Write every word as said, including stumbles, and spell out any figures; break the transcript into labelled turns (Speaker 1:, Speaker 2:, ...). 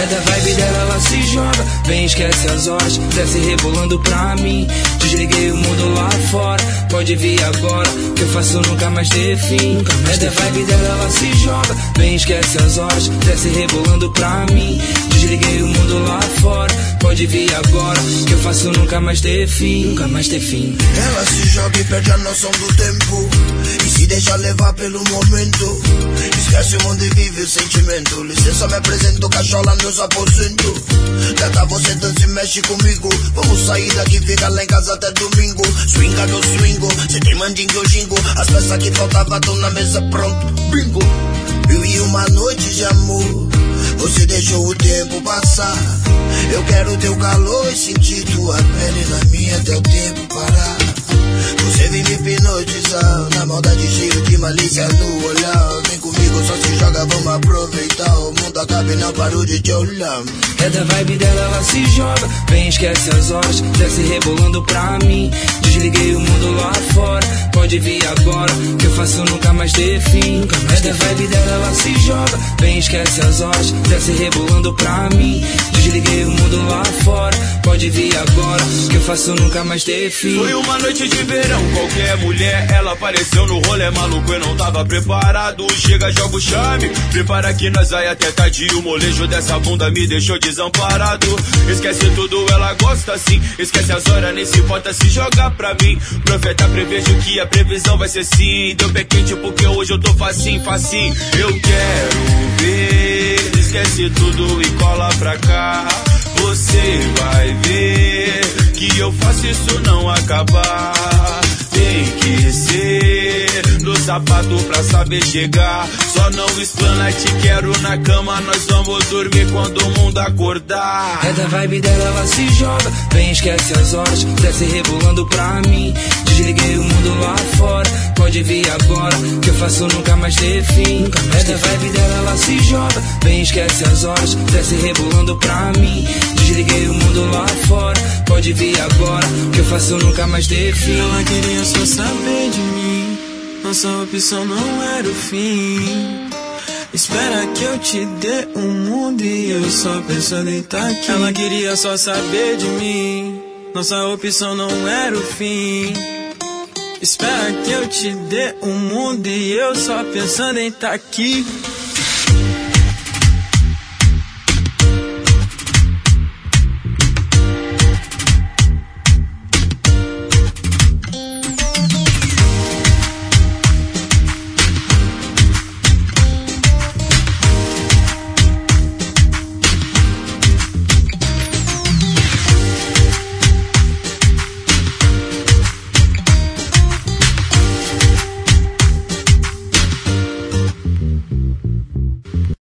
Speaker 1: da vibe dela, ela se joga, vem, esquece as horas, desce rebolando pra mim. Desliguei o mundo lá fora, pode vir agora, que eu faço nunca mais ter fim. Nunca mais é da vibe dela, ela se joga, vem, esquece as horas, desce rebolando pra mim. Desliguei o mundo lá fora, pode vir agora, que eu faço nunca mais ter fim. Nunca mais ter fim.
Speaker 2: Ela se joga e perde a noção do tempo, e se deixa levar pelo momento. Esquece o mundo e vive o sentimento. Licença, me apresento, cachola nos aposentos. Gata, você dança e mexe comigo. Vamos sair daqui, fica lá em casa até domingo. Swinga do swingo, cê tem mandingue ou jingo. As peças que faltavam tão na mesa, pronto, bingo. Eu e uma noite de amor, você deixou o tempo passar. Eu quero teu calor e sentir tua pele na minha até o tempo parar. Você vem me hipnotizar, na maldade cheio de malícia no olhar. Vem comigo, só se joga, vamos aproveitar. O mundo acaba e não parou de te olhar.
Speaker 1: É da vibe dela, ela se joga, vem, esquece as horas, desce rebolando pra mim. Desliguei o mundo lá fora, pode vir agora, que eu faço nunca mais ter fim. É da vibe dela, ela se joga, vem, esquece as horas, desce rebolando pra mim. Desliguei o mundo lá fora, pode vir agora, que eu faço nunca mais ter fim.
Speaker 3: Foi uma noite de verão, qualquer mulher, ela apareceu no rolê maluco, eu não tava preparado. Chega, joga o charme, prepara que nós vai até tardio. O molejo dessa bunda me deixou desamparado. Esquece tudo, ela gosta assim, esquece as horas, nem se importa se jogar pra mim. Profeta, prevejo que a previsão vai ser sim. Deu pé quente porque hoje eu tô facinho, facinho. Eu quero ver, esquece tudo e cola pra cá. Você vai ver que eu faço isso não acabar. Tem que ser no sapato pra saber chegar. Só não explana, te quero na cama. Nós vamos dormir quando o mundo acordar.
Speaker 1: É da vibe dela, ela se joga, vem, esquece as horas, desce rebolando pra mim. Desliguei o mundo lá fora, pode vir agora, que eu faço nunca mais ter fim. É da vibe dela, ela se joga, vem, esquece as horas, desce rebolando pra mim. Desliguei o mundo lá fora, pode vir agora, que eu faço nunca mais ter fim.
Speaker 4: Ela queria só saber de mim, nossa opção não era o fim. Espera que eu te dê um mundo e eu só pensando em tá aqui. Ela queria só saber de mim, nossa opção não era o fim. Espera que eu te dê um mundo e eu só pensando em tá aqui.